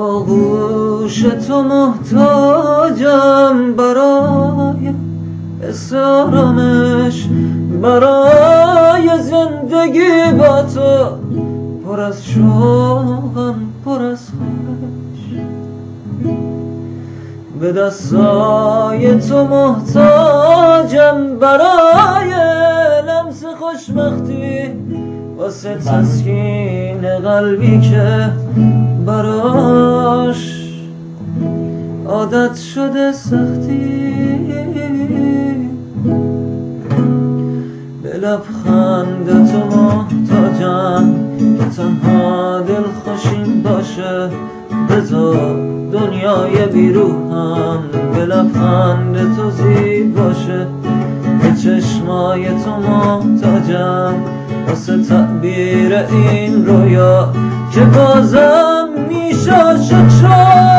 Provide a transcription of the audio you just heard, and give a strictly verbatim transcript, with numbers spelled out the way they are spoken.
آغوش تو محتاجم برای حس آرامش، برای زندگی با تو پر از شوقم، پر از خواهش. به دستای تو محتاجم برای لمس خوشبختی، واسه تسکین قلبی که براش عادت شده سختی. به لبخند تو محتاجم که تنها دلخوشیم باشه، بذار دنیای بیروحم به لبخند تو زیب باشه. به چشمای تو محتاجم واسه تعبیر این رویا که بازم میشه شد شد.